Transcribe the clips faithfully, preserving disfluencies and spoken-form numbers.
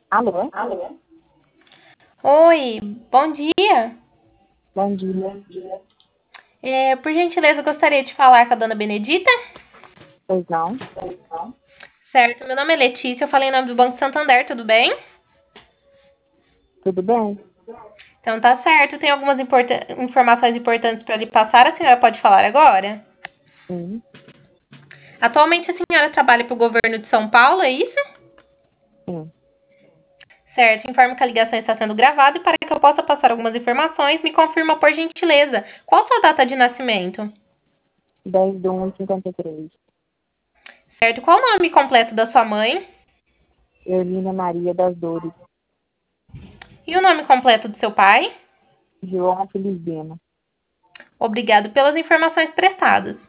Alô? Oi, bom dia. Bom dia. É, por gentileza, eu gostaria de falar com a dona Benedita. Pois não? Certo, meu nome é Letícia, eu falei em nome do Banco Santander, tudo bem? Tudo bem? Então tá certo, tem algumas importa- informações importantes para lhe passar, a senhora pode falar agora? Sim, Atualmente a senhora trabalha para o governo de São Paulo, é isso? sim. Certo, informo que a ligação está sendo gravada e para que eu possa passar algumas informações, me confirma por gentileza. Qual sua data de nascimento? dez de um de cinquenta e três. Certo, qual o nome completo da sua mãe? Erlínia Maria das Dores. E o nome completo do seu pai? João Felizbeno. Obrigado pelas informações prestadas.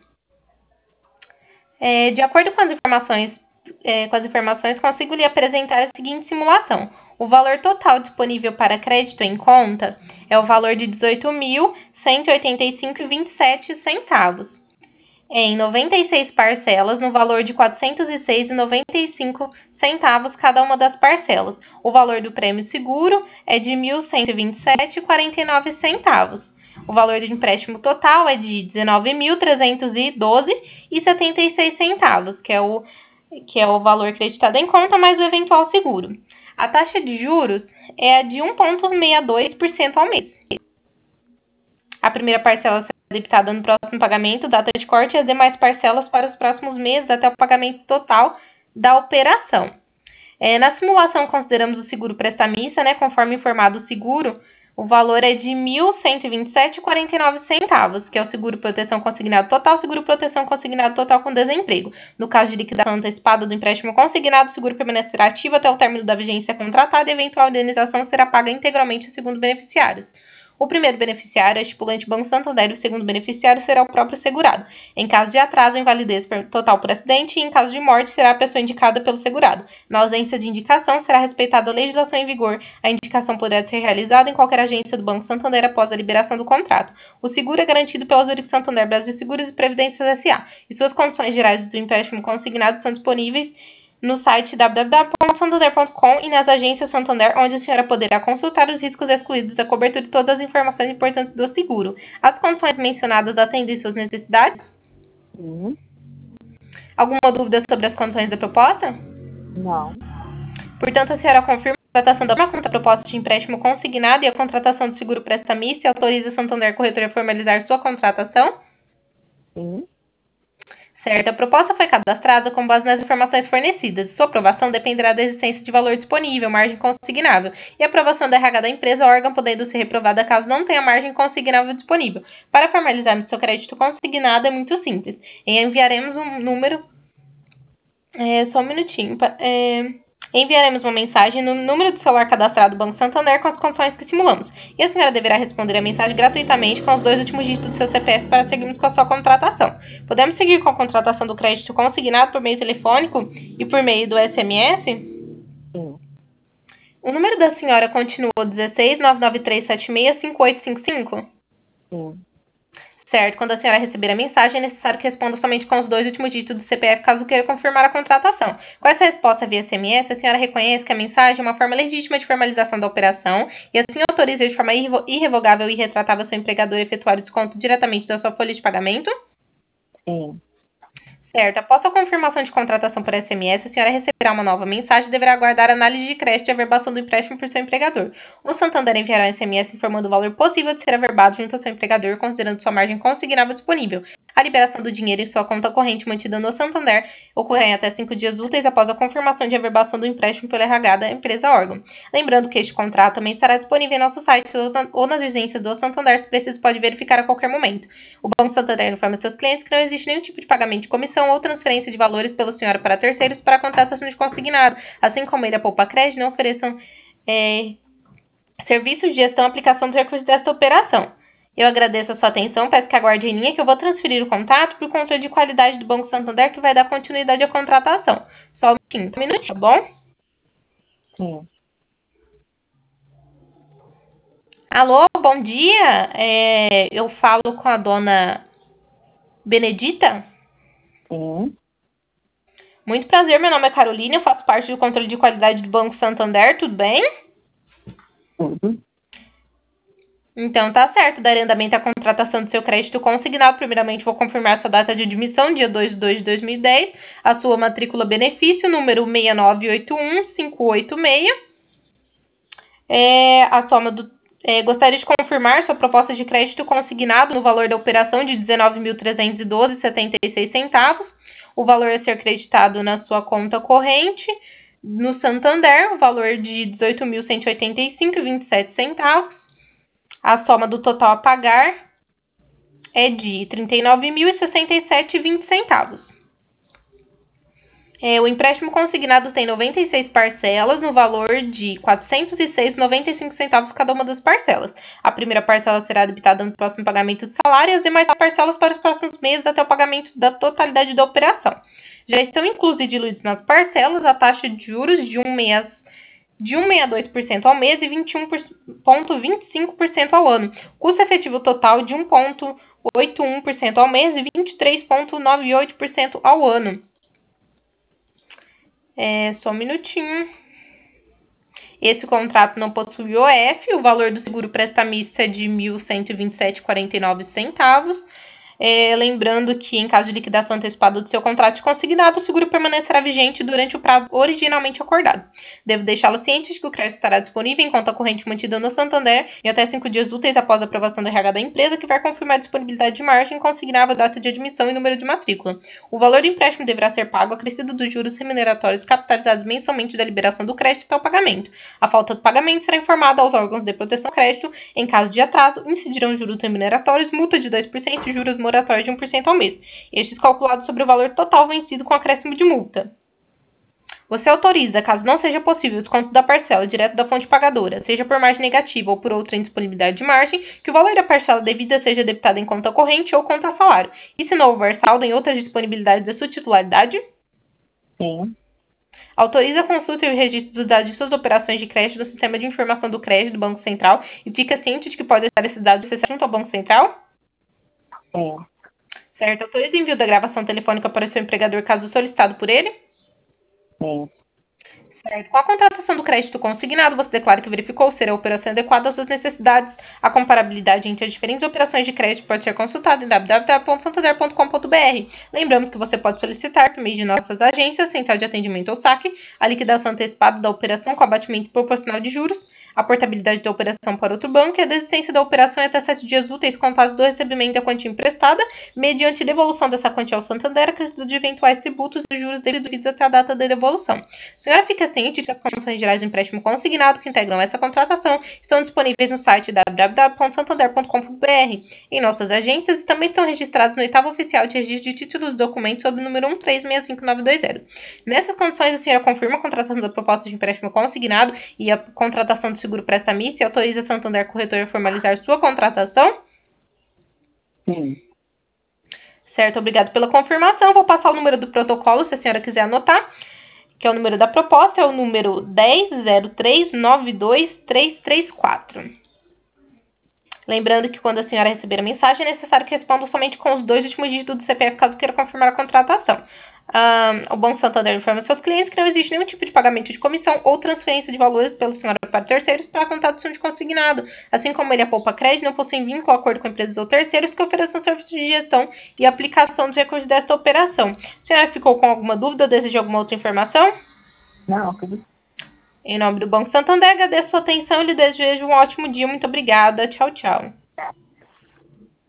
É, de acordo com as informações, é, com as informações, consigo lhe apresentar a seguinte simulação. O valor total disponível para crédito em conta é o valor de dezoito mil cento e oitenta e cinco vírgula vinte e sete centavos, em noventa e seis parcelas no valor de quatrocentos e seis vírgula noventa e cinco centavos cada uma das parcelas. O valor do prêmio seguro é de mil cento e vinte e sete vírgula quarenta e nove centavos. O valor do empréstimo total é de dezenove mil trezentos e doze vírgula setenta e seis centavos, que é o que é o valor creditado em conta mais o eventual seguro. A taxa de juros é a de um vírgula sessenta e dois por cento ao mês. A primeira parcela será debitada no próximo pagamento, data de corte, e as demais parcelas para os próximos meses até o pagamento total da operação. É, na simulação, consideramos o seguro prestamista, né? Conforme informado o seguro, o valor é de mil cento e vinte e sete vírgula quarenta e nove centavos, que é o seguro proteção consignado total, seguro proteção consignado total com desemprego. No caso de liquidação antecipada do empréstimo consignado, o seguro permanecerá ativo até o término da vigência contratada e eventual indenização será paga integralmente aos segundos beneficiários. O primeiro beneficiário é estipulante Banco Santander e o segundo beneficiário será o próprio segurado. Em caso de atraso, invalidez total por acidente e em caso de morte, será a pessoa indicada pelo segurado. Na ausência de indicação, será respeitada a legislação em vigor. A indicação poderá ser realizada em qualquer agência do Banco Santander após a liberação do contrato. O seguro é garantido pela Zurich Santander Brasil Seguros e Previdências S A e suas condições gerais do empréstimo consignado estão disponíveis no site w w w ponto santander ponto com e nas agências Santander, onde a senhora poderá consultar os riscos excluídos da cobertura e todas as informações importantes do seguro. As condições mencionadas atendem suas necessidades? Sim. Alguma dúvida sobre as condições da proposta? Não. Portanto, a senhora confirma a contratação da uma proposta de empréstimo consignado e a contratação do seguro prestamista e autoriza a Santander Corretora a formalizar sua contratação? Sim. Certo, a proposta foi cadastrada com base nas informações fornecidas. Sua aprovação dependerá da existência de valor disponível, margem consignável, e a aprovação da R H da empresa, órgão podendo ser reprovada caso não tenha margem consignável disponível. Para formalizarmos seu crédito consignado é muito simples. Enviaremos um número. É, só um minutinho. É, enviaremos uma mensagem no número do celular cadastrado do Banco Santander com as condições que simulamos. E a senhora deverá responder a mensagem gratuitamente com os dois últimos dígitos do seu C P F para seguirmos com a sua contratação. Podemos seguir com a contratação do crédito consignado por meio telefônico e por meio do S M S? Sim. O número da senhora continua dezesseis nove nove três sete seis cinco oito cinco cinco? Sim. Certo, quando a senhora receber a mensagem, é necessário que responda somente com os dois últimos dígitos do C P F caso queira confirmar a contratação. Com essa resposta via S M S, a senhora reconhece que a mensagem é uma forma legítima de formalização da operação e assim autoriza de forma irrevogável e irretratável seu empregador a efetuar o desconto diretamente da sua folha de pagamento? Sim. Certo. Após a confirmação de contratação por S M S, a senhora receberá uma nova mensagem e deverá aguardar a análise de crédito e averbação do empréstimo por seu empregador. O Santander enviará um S M S informando o valor possível de ser averbado junto ao seu empregador, considerando sua margem consignável disponível. A liberação do dinheiro em sua conta corrente mantida no Santander ocorrerá em até cinco dias úteis após a confirmação de averbação do empréstimo pelo R H da empresa órgão. Lembrando que este contrato também estará disponível em nosso site ou nas agências do Santander, se preciso pode verificar a qualquer momento. O Banco Santander informa seus clientes que não existe nenhum tipo de pagamento de comissão ou transferência de valores pela senhora para terceiros para a contratação de consignado, assim como ele a Poupa Crédito não ofereçam é, serviços de gestão e aplicação dos recursos desta operação. Eu agradeço a sua atenção, peço que aguarde em linha que eu vou transferir o contato por controle de qualidade do Banco Santander que vai dar continuidade à contratação. Só um minutinho, um minutinho, tá bom? Sim. Alô, bom dia. É, eu falo com a dona Benedita? Sim. Muito prazer, meu nome é Carolina, eu faço parte do controle de qualidade do Banco Santander, tudo bem? Tudo. Então tá certo, darei andamento à contratação do seu crédito consignado. Primeiramente vou confirmar sua data de admissão, dia dois de dois de dois mil e dez, a sua matrícula benefício, número seis nove oito um cinco oito seis. É, a soma do, é, gostaria de confirmar sua proposta de crédito consignado no valor da operação de dezenove mil trezentos e doze reais e setenta e seis centavos. O valor a ser creditado na sua conta corrente no Santander, o valor de dezoito mil cento e oitenta e cinco reais e vinte e sete centavos. A soma do total a pagar é de trinta e nove mil e sessenta e sete reais e vinte centavos. É, o empréstimo consignado tem noventa e seis parcelas no valor de quatrocentos e seis reais e noventa e cinco centavos cada uma das parcelas. A primeira parcela será debitada no próximo pagamento de salário e as demais parcelas para os próximos meses até o pagamento da totalidade da operação. Já estão inclusos e diluídos nas parcelas a taxa de juros de um vírgula sessenta e dois por cento ao mês e vinte e um vírgula vinte e cinco por cento ao ano. Custo efetivo total de um vírgula oitenta e um por cento ao mês e vinte e três vírgula noventa e oito por cento ao ano. É, só um minutinho. Esse contrato não possui O F, o valor do seguro prestamista é de mil cento e vinte e sete reais e quarenta e nove centavos. É, lembrando que, em caso de liquidação antecipada do seu contrato consignado, o seguro permanecerá vigente durante o prazo originalmente acordado. Devo deixá-lo ciente de que o crédito estará disponível em conta corrente mantida no Santander em até cinco dias úteis após a aprovação do R H da empresa, que vai confirmar a disponibilidade de margem consignável, data de admissão e número de matrícula. O valor do empréstimo deverá ser pago acrescido dos juros remuneratórios capitalizados mensalmente da liberação do crédito até o pagamento. A falta do pagamento será informada aos órgãos de proteção ao crédito. Em caso de atraso, incidirão juros remuneratórios, multa de dois por cento e juros moratórios de um por cento ao mês. Estes calculados sobre o valor total vencido com acréscimo de multa. Você autoriza, caso não seja possível o desconto da parcela direto da fonte pagadora, seja por margem negativa ou por outra indisponibilidade de margem, que o valor da parcela devida seja debitado em conta corrente ou conta salário. E se não houver saldo em outras disponibilidades da sua titularidade? Sim. Autoriza a consulta e o registro dos dados de suas operações de crédito no Sistema de Informação do Crédito do Banco Central e fica ciente de que pode estar esses dados acessados junto ao Banco Central? Sim. Certo. Autoriza o envio da gravação telefônica para o seu empregador caso solicitado por ele? Sim. Certo. Com a contratação do crédito consignado, você declara que verificou ser a operação adequada às suas necessidades. A comparabilidade entre as diferentes operações de crédito pode ser consultada em w w w ponto santander ponto com ponto b r. Lembramos que você pode solicitar, por meio de nossas agências, Central de Atendimento ou saque, a liquidação antecipada da operação com abatimento proporcional de juros, a portabilidade da operação para outro banco e a desistência da operação em até sete dias úteis contados do recebimento da quantia emprestada, mediante devolução dessa quantia ao Santander, acrescido de eventuais tributos e juros devidos até a data da devolução. A senhora fica ciente de que as condições gerais do empréstimo consignado que integram essa contratação estão disponíveis no site w w w ponto santander ponto com ponto b r. Em nossas agências e também estão registrados no oitavo oficial de registro de títulos e documentos sob o número um três seis cinco nove dois zero. Nessas condições, a senhora confirma a contratação da proposta de empréstimo consignado e a contratação do seguro prestamista e autoriza a Santander Corretora a formalizar sua contratação? Sim. Certo, obrigado pela confirmação. Vou passar o número do protocolo, se a senhora quiser anotar, que é o número da proposta, é o número dez zero três nove dois três três quatro. Lembrando que quando a senhora receber a mensagem, é necessário que responda somente com os dois últimos dígitos do C P F, caso queira confirmar a contratação. Um, o Banco Santander informa seus clientes que não existe nenhum tipo de pagamento de comissão ou transferência de valores pela senhora para terceiros para a contratação de consignado. Assim como ele apoupa crédito, não possui vínculo ou acordo com empresas ou terceiros que ofereçam serviços de gestão e aplicação dos recursos desta operação. A senhora ficou com alguma dúvida ou deseja alguma outra informação? Não, tudo. Em nome do Banco Santander, agradeço a sua atenção e lhe desejo um ótimo dia. Muito obrigada. Tchau, tchau.